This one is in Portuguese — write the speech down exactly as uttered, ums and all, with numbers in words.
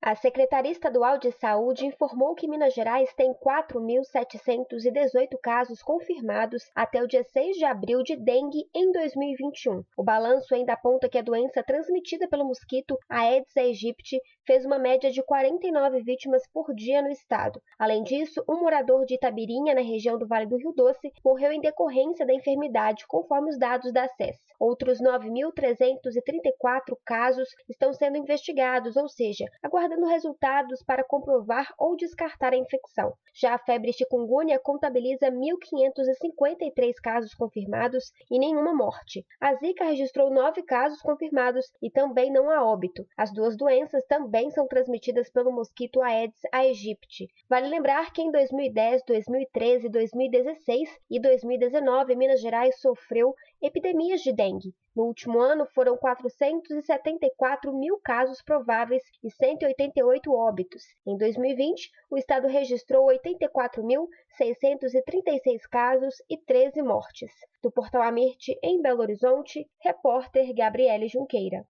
A Secretaria Estadual de Saúde informou que Minas Gerais tem quatro mil setecentos e dezoito casos confirmados até o dia seis de abril de dengue em dois mil e vinte e um. O balanço ainda aponta que a doença transmitida pelo mosquito Aedes aegypti fez uma média de quarenta e nove vítimas por dia no estado. Além disso, um morador de Itabirinha, na região do Vale do Rio Doce, morreu em decorrência da enfermidade, conforme os dados da S E S. Outros nove mil trezentos e trinta e quatro casos estão sendo investigados, ou seja, aguardando resultados para comprovar ou descartar a infecção. Já a febre chikungunya contabiliza mil quinhentos e cinquenta e três casos confirmados e nenhuma morte. A Zika registrou nove casos confirmados e também não há óbito. As duas doenças também são transmitidas pelo mosquito Aedes aegypti. Vale lembrar que em dois mil e dez, dois mil e treze, dois mil e dezesseis e dois mil e dezenove, Minas Gerais sofreu epidemias de dengue. No último ano, foram quatrocentos e setenta e quatro mil casos prováveis e cento e oitenta e oito óbitos. Em dois mil e vinte, o estado registrou oitenta e quatro mil seiscentos e trinta e seis casos e treze mortes. Do Portal Amirte, em Belo Horizonte, repórter Gabriele Junqueira.